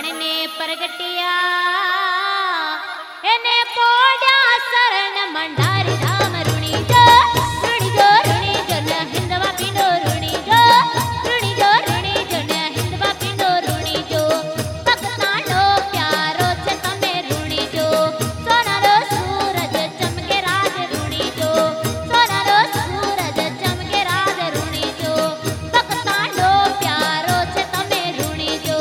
भगवान ने प्रगटिया एने पोड्या शरण मंडारी धाम रुणी जो न हिंदवा पिंडो रुणी जो न हिंदवा पिंडो रुणी जो भक्तानो प्यारो छे तमे रुणी जो सोनारो सूरज चमके राज रुणी जो सोनारो सूरज चमके राज रुणी जो भक्तानो प्यारो छे तमे रुणी जो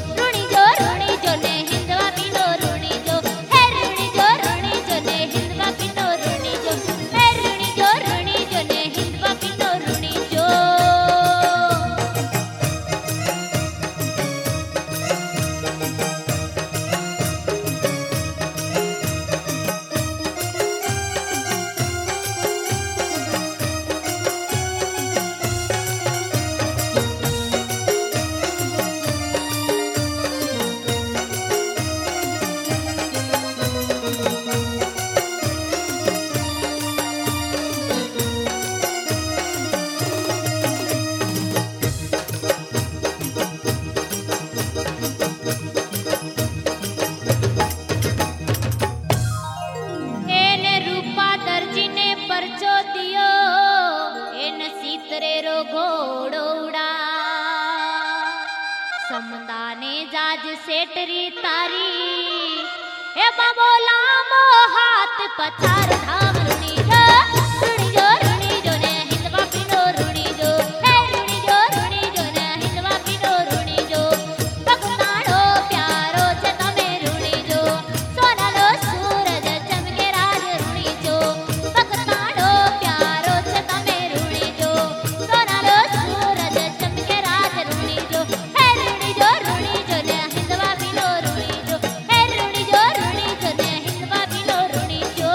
ने हिंदवा पिंडो रुणी जो हे रुणी जो ने हिंदवा पिंडो रुणी जो हे रुणी जो ने हिंदवा पिंडो रुणी जो एने रूपा दर्जी ने परचो दियो एन सीतरे रो घोड़ो उड़ा समदाने जाज सेटरी तारी हे बाबोला मो हाथ पछार धाम रुणी जो ने हिंदवा पिंडो रुणी जो हे रुणी जो ने हिंदवा पिंडो रुणी जो भक्तानो प्यारो छे तमे रुणी जो सोनारो सूरज चमके राज रुणी जो भक्तानो प्यारो छे तमे रुणी जो सोनारो सूरज चमके राज रुणी जो हे रुणी जो ने हिंदवा पिंडो रुणी जो हे रुणी जो ने हिंदवा पिंडो रुणी जो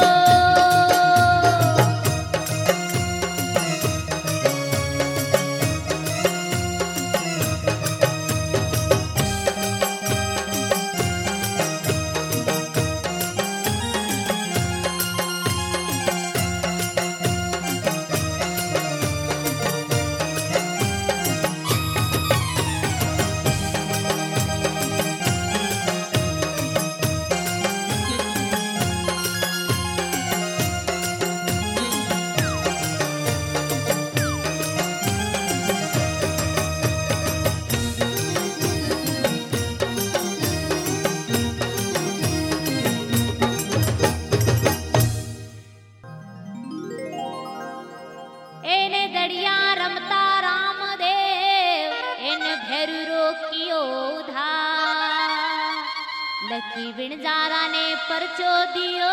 एने दड़िया रमता रामदेव इन भेरू रोकियो उधार लकी विणजारा ने परचो दियो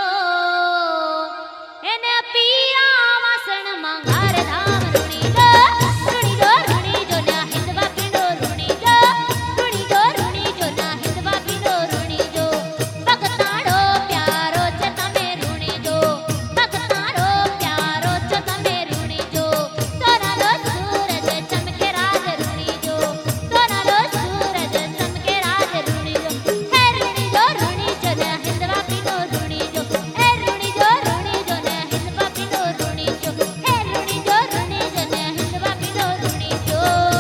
एने पिया वासण मंगार धाम रुणी जो न हिंदवा पिंडो रुणी जो न हिंदवा पिंडो रुणी जो भक्तानो प्यारो छे तमे रुणी जो भक्तानो प्यारो छे तमे रुणी जो सोनारो सूरज चमके राज रुणी जो सोनारो सूरज चमके राज रुणी जो हे रुणी जो न हिंदवा पिंडो रुणी जो हे रुणी जो न हिंदवा पिंडो रुणी जो हे रुणी जो न हिंदवा पिंडो रुणी जो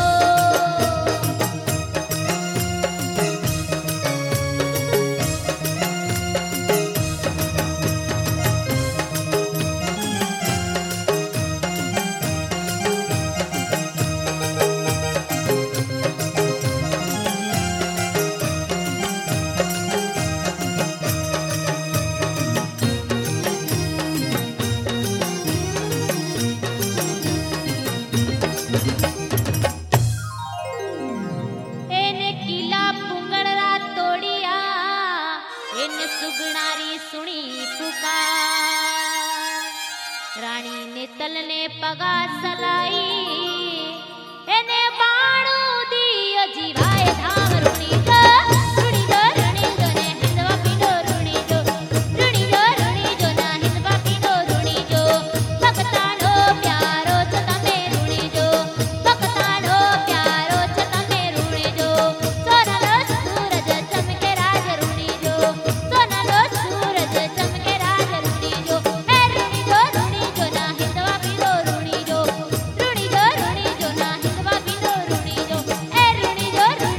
एने किला पुंगड़ा तोड़िया एने सुगणारी सुनी पुकार रानी ने तल ने पगा सलाई एने बाणू दियो जीवाए धाम रुणी जो ने हिंदवा पिंडो रुणी जो न हिंदवा पिंडो रुणी जो भक्तानो प्यारो छे तमे रुणी जो भक्तानो प्यारो छे तमे रुणी जो सोनारो सूरज चमके राज रुणी जो सोनारो सूरज चमके राज रुणी जो हे रुणी जो न हिंदवा पिंडो रुणी जो न हिंदवा पिंडो रुणी जो हे रुणी जो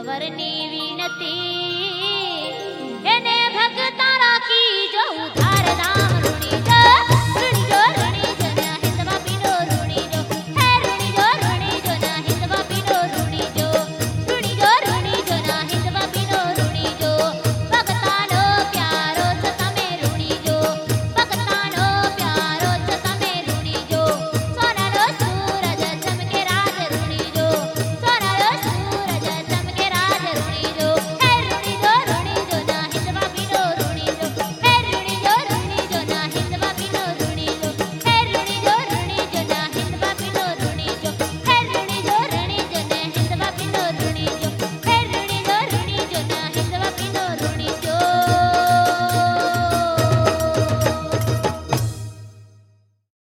सवरनी विनती એને ભગતા રાખી જો ઉધાર રામ ઋણી